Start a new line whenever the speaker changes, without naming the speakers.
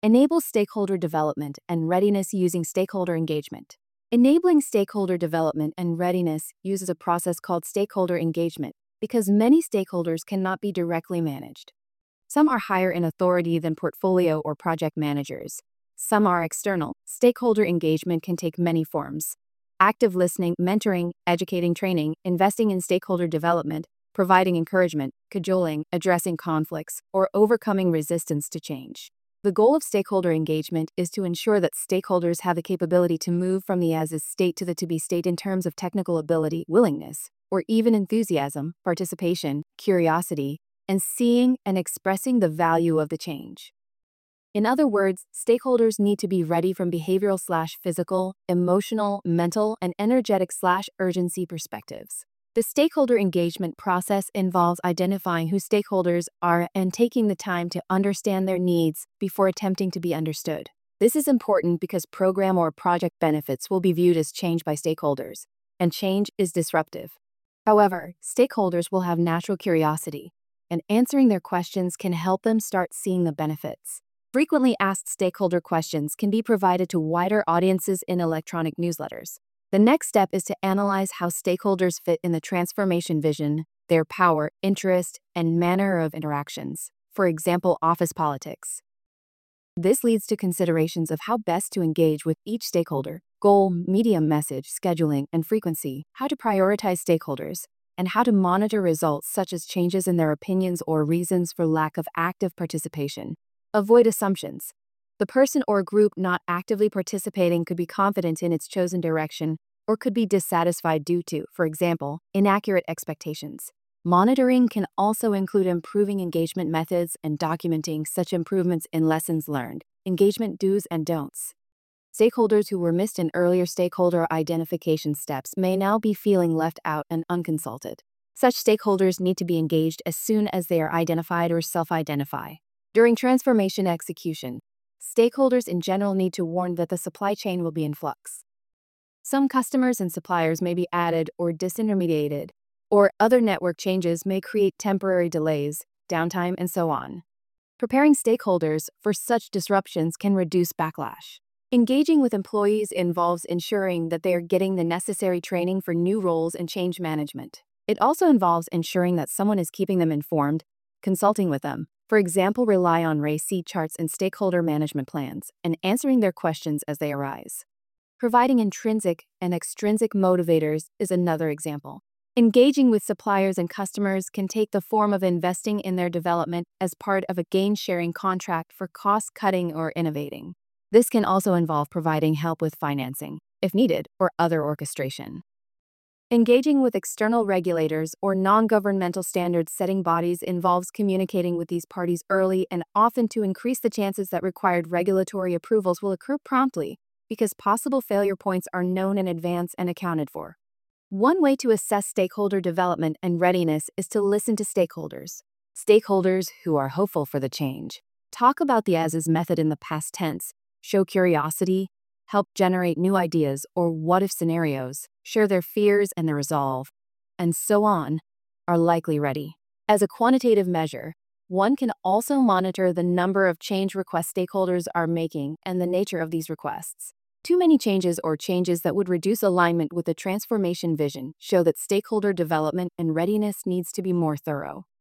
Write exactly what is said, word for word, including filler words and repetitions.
Enable stakeholder development and readiness using stakeholder engagement. Enabling stakeholder development and readiness uses a process called stakeholder engagement because many stakeholders cannot be directly managed. Some are higher in authority than portfolio or project managers. Some are external. Stakeholder engagement can take many forms: active listening, mentoring, educating, training, investing in stakeholder development, providing encouragement, cajoling, addressing conflicts, or overcoming resistance to change. The goal of stakeholder engagement is to ensure that stakeholders have the capability to move from the as-is state to the to-be state in terms of technical ability, willingness, or even enthusiasm, participation, curiosity, and seeing and expressing the value of the change. In other words, stakeholders need to be ready from behavioral slash physical, emotional, mental, and energetic slash urgency perspectives. The stakeholder engagement process involves identifying who stakeholders are and taking the time to understand their needs before attempting to be understood. This is important because program or project benefits will be viewed as change by stakeholders, and change is disruptive. However, stakeholders will have natural curiosity, and answering their questions can help them start seeing the benefits. Frequently asked stakeholder questions can be provided to wider audiences in electronic newsletters. The next step is to analyze how stakeholders fit in the transformation vision, their power, interest, and manner of interactions. For example, office politics. This leads to considerations of how best to engage with each stakeholder: goal, medium, message, scheduling, and frequency, how to prioritize stakeholders, and how to monitor results such as changes in their opinions or reasons for lack of active participation. Avoid assumptions. The person or group not actively participating could be confident in its chosen direction or could be dissatisfied due to, for example, inaccurate expectations. Monitoring can also include improving engagement methods and documenting such improvements in lessons learned, engagement do's and don'ts. Stakeholders who were missed in earlier stakeholder identification steps may now be feeling left out and unconsulted. Such stakeholders need to be engaged as soon as they are identified or self-identify. During transformation execution, stakeholders in general need to warn that the supply chain will be in flux. Some customers and suppliers may be added or disintermediated, or other network changes may create temporary delays, downtime, and so on. Preparing stakeholders for such disruptions can reduce backlash. Engaging with employees involves ensuring that they are getting the necessary training for new roles and change management. It also involves ensuring that someone is keeping them informed, consulting with them. For example, rely on R A C charts and stakeholder management plans, and answering their questions as they arise. Providing intrinsic and extrinsic motivators is another example. Engaging with suppliers and customers can take the form of investing in their development as part of a gain-sharing contract for cost-cutting or innovating. This can also involve providing help with financing, if needed, or other orchestration. Engaging with external regulators or non-governmental standards-setting bodies involves communicating with these parties early and often to increase the chances that required regulatory approvals will occur promptly, because possible failure points are known in advance and accounted for. One way to assess stakeholder development and readiness is to listen to stakeholders. Stakeholders who are hopeful for the change talk about the as-is method in the past tense, show curiosity, help generate new ideas or what-if scenarios, share their fears and their resolve, and so on, are likely ready. As a quantitative measure, one can also monitor the number of change requests stakeholders are making and the nature of these requests. Too many changes or changes that would reduce alignment with the transformation vision show that stakeholder development and readiness needs to be more thorough.